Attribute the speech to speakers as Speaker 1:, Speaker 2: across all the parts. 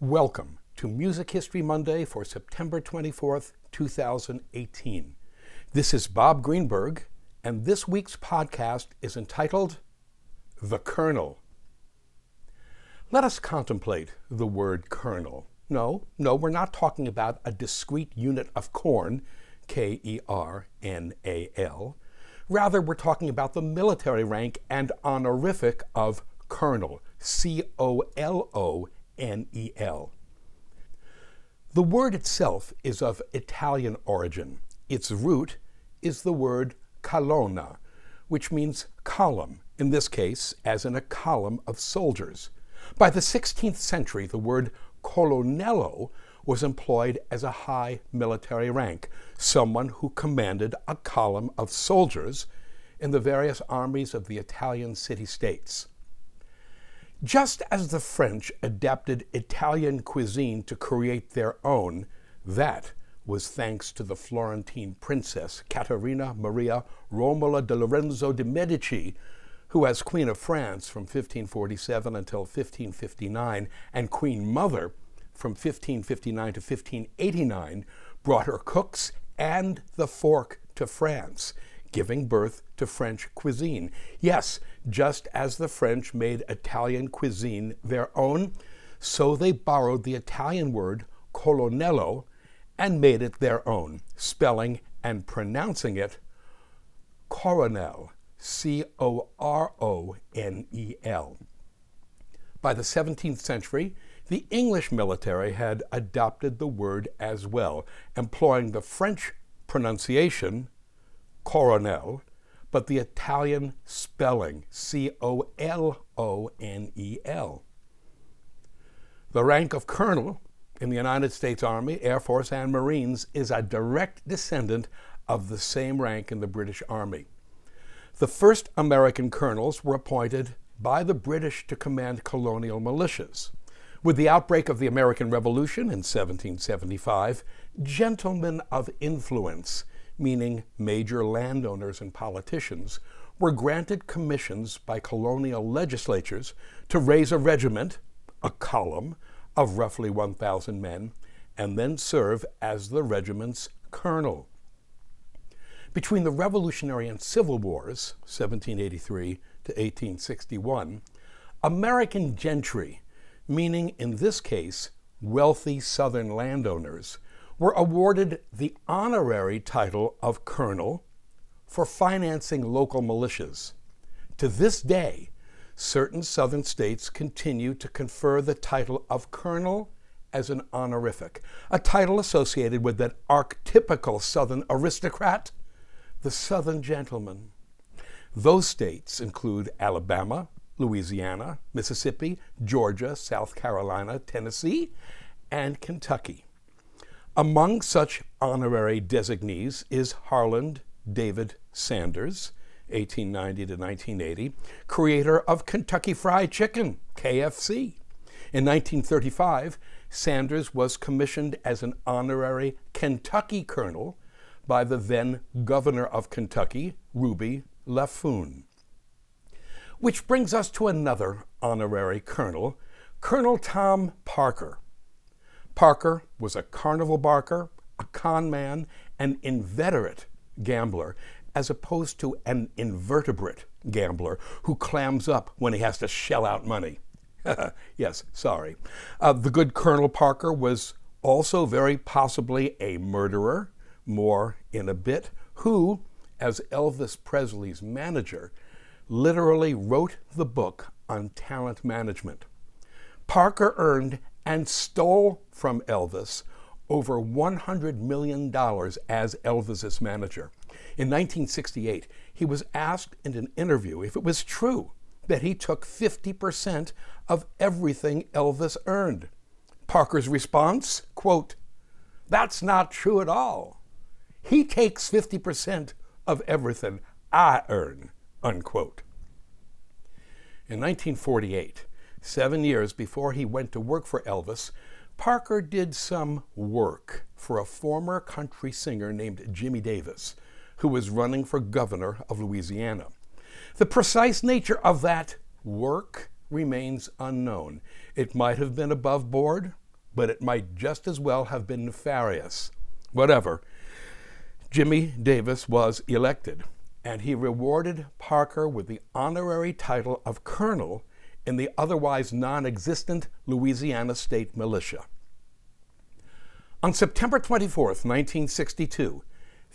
Speaker 1: Welcome to Music History Monday for September 24th, 2018. This is Bob Greenberg, and this week's podcast is entitled The Kernel. Let us contemplate the word kernel. No, we're not talking about a discrete unit of corn, K-E-R-N-A-L. Rather, we're talking about the military rank and honorific of colonel, C-O-L-O-N-E-L. The word itself is of Italian origin. Its root is the word colonna, which means column, in this case, as in a column of soldiers. By the 16th century, the word colonnello was employed as a high military rank, someone who commanded a column of soldiers in the various armies of the Italian city-states. Just as the French adapted Italian cuisine to create their own, that was thanks to the Florentine princess Caterina Maria Romola di Lorenzo de' Medici, who as Queen of France from 1547 until 1559 and Queen Mother from 1559 to 1589 brought her cooks and the fork to France, giving birth to French cuisine. Yes, just as the French made Italian cuisine their own, so they borrowed the Italian word colonnello and made it their own, spelling and pronouncing it coronel, C-O-R-O-N-E-L. By the 17th century, the English military had adopted the word as well, employing the French pronunciation, coronel, but the Italian spelling, C-O-L-O-N-E-L. The rank of colonel in the United States Army, Air Force, and Marines is a direct descendant of the same rank in the British Army. The first American colonels were appointed by the British to command colonial militias. With the outbreak of the American Revolution in 1775, gentlemen of influence, meaning major landowners and politicians, were granted commissions by colonial legislatures to raise a regiment, a column, of roughly 1,000 men, and then serve as the regiment's colonel. Between the Revolutionary and Civil Wars, 1783 to 1861, American gentry, meaning in this case wealthy Southern landowners, were awarded the honorary title of colonel for financing local militias. To this day, certain Southern states continue to confer the title of colonel as an honorific, a title associated with that archetypical Southern aristocrat, the Southern gentleman. Those states include Alabama, Louisiana, Mississippi, Georgia, South Carolina, Tennessee, and Kentucky. Among such honorary designees is Harland David Sanders, 1890 to 1980, creator of Kentucky Fried Chicken, KFC. In 1935, Sanders was commissioned as an honorary Kentucky colonel by the then governor of Kentucky, Ruby Laffoon. Which brings us to another honorary colonel, Colonel Tom Parker. Parker was a carnival barker, a con man, an inveterate gambler, as opposed to an invertebrate gambler who clams up when he has to shell out money. Yes, sorry. The good Colonel Parker was also very possibly a murderer, more in a bit, who, as Elvis Presley's manager, literally wrote the book on talent management. Parker earned and stole from Elvis over $100 million as Elvis's manager. In 1968, he was asked in an interview if it was true that he took 50% of everything Elvis earned. Parker's response, quote, "That's not true at all. He takes 50% of everything I earn," unquote. In 1948, 7 years before he went to work for Elvis, Parker did some work for a former country singer named Jimmy Davis, who was running for governor of Louisiana. The precise nature of that work remains unknown. It might have been above board, but it might just as well have been nefarious. Whatever, Jimmy Davis was elected, and he rewarded Parker with the honorary title of colonel in the otherwise non-existent Louisiana State Militia. On September 24th, 1962,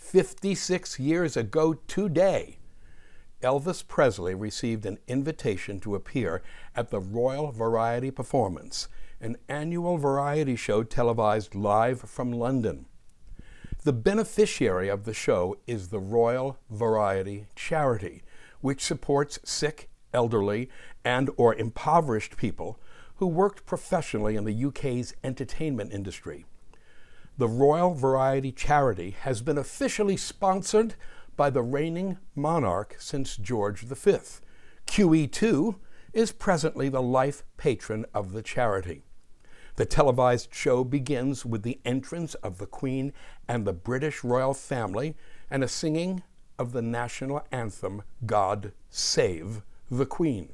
Speaker 1: 56 years ago today, Elvis Presley received an invitation to appear at the Royal Variety Performance, an annual variety show televised live from London. The beneficiary of the show is the Royal Variety Charity, which supports sick, elderly, and/or impoverished people who worked professionally in the UK's entertainment industry. The Royal Variety Charity has been officially sponsored by the reigning monarch since George V. QE2 is presently the life patron of the charity. The televised show begins with the entrance of the Queen and the British royal family and a singing of the national anthem, God Save the Queen.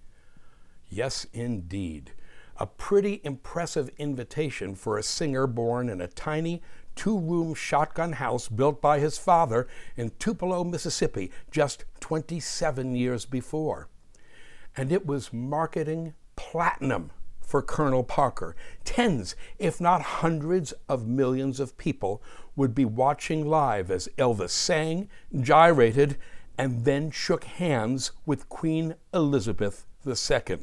Speaker 1: Yes, indeed. A pretty impressive invitation for a singer born in a tiny two-room shotgun house built by his father in Tupelo, Mississippi, just 27 years before. And it was marketing platinum for Colonel Parker. Tens, if not hundreds of millions of people would be watching live as Elvis sang, gyrated, and then shook hands with Queen Elizabeth II.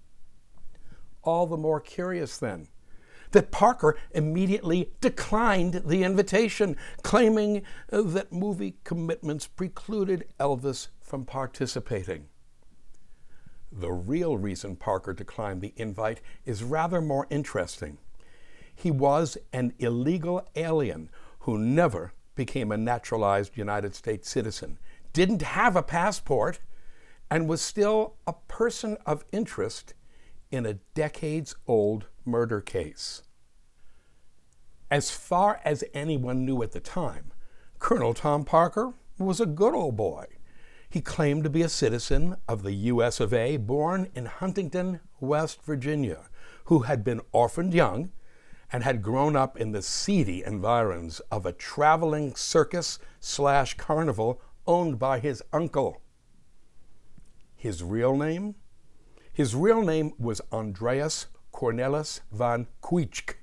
Speaker 1: All the more curious, then, that Parker immediately declined the invitation, claiming that movie commitments precluded Elvis from participating. The real reason Parker declined the invite is rather more interesting. He was an illegal alien who never became a naturalized United States citizen, didn't have a passport, and was still a person of interest in a decades-old murder case. As far as anyone knew at the time, Colonel Tom Parker was a good old boy. He claimed to be a citizen of the U.S. of A., born in Huntington, West Virginia, who had been orphaned young and had grown up in the seedy environs of a traveling circus/carnival owned by his uncle. His real name? His real name was Andreas Cornelis van Kuijck,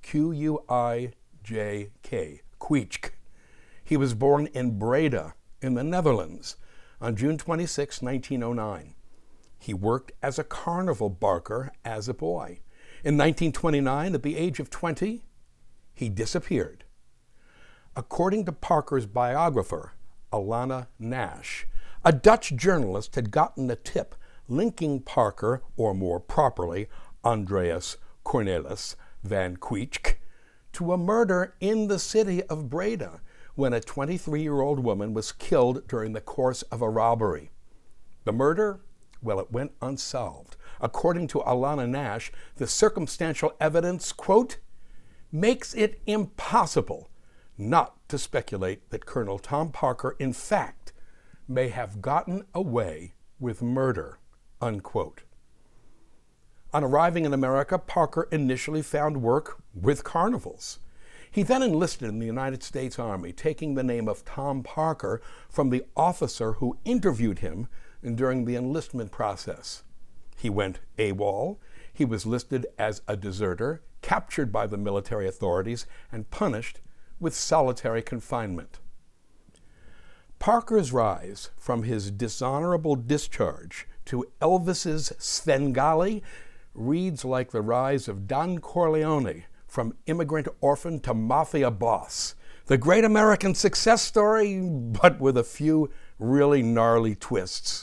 Speaker 1: Q-U-I-J-K, Kuijck. He was born in Breda, in the Netherlands, on June 26, 1909. He worked as a carnival barker as a boy. In 1929, at the age of 20, he disappeared. According to Parker's biographer, Alana Nash, a Dutch journalist had gotten a tip linking Parker, or more properly, Andreas Cornelis van Kuijck, to a murder in the city of Breda when a 23-year-old woman was killed during the course of a robbery. The murder? Well, it went unsolved. According to Alana Nash, the circumstantial evidence, quote, makes it impossible not to speculate that Colonel Tom Parker, in fact, may have gotten away with murder, unquote. On arriving in America, Parker initially found work with carnivals. He then enlisted in the United States Army, taking the name of Tom Parker from the officer who interviewed him during the enlistment process. He went AWOL. He was listed as a deserter, captured by the military authorities, and punished with solitary confinement. Parker's rise from his dishonorable discharge to Elvis's Svengali reads like the rise of Don Corleone from immigrant orphan to mafia boss. The great American success story, but with a few really gnarly twists.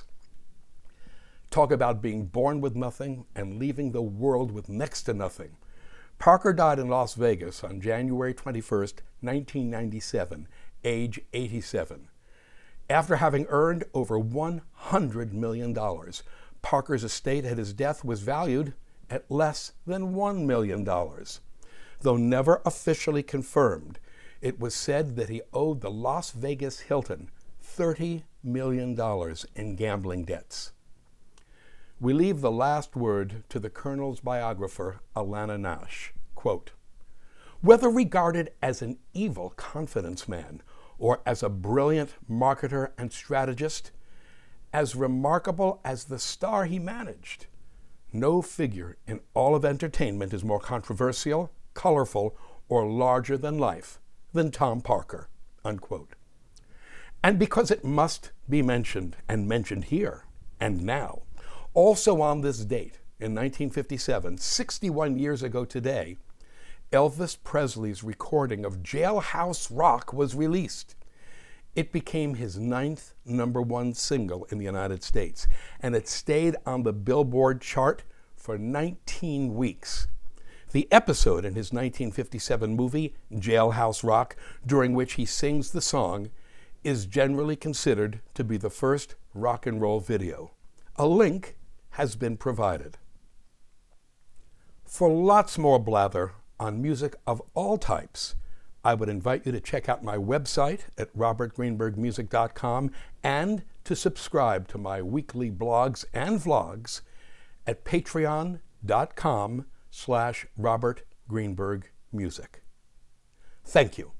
Speaker 1: Talk about being born with nothing and leaving the world with next to nothing. Parker died in Las Vegas on January 21st, 1997, age 87. After having earned over $100 million, Parker's estate at his death was valued at less than $1 million. Though never officially confirmed, it was said that he owed the Las Vegas Hilton $30 million in gambling debts. We leave the last word to the Colonel's biographer, Alana Nash. Quote, Quote, whether regarded as an evil confidence man or as a brilliant marketer and strategist, as remarkable as the star he managed, no figure in all of entertainment is more controversial, colorful, or larger than life than Tom Parker, unquote. And because it must be mentioned, and mentioned here and now, also on this date, in 1957, 61 years ago today, Elvis Presley's recording of Jailhouse Rock was released. It became his 9th #1 single in the United States, and it stayed on the Billboard chart for 19 weeks. The episode in his 1957 movie, Jailhouse Rock, during which he sings the song, is generally considered to be the first rock and roll video. A link has been provided. For lots more blather on music of all types, I would invite you to check out my website at robertgreenbergmusic.com and to subscribe to my weekly blogs and vlogs at patreon.com/robertgreenbergmusic. Thank you.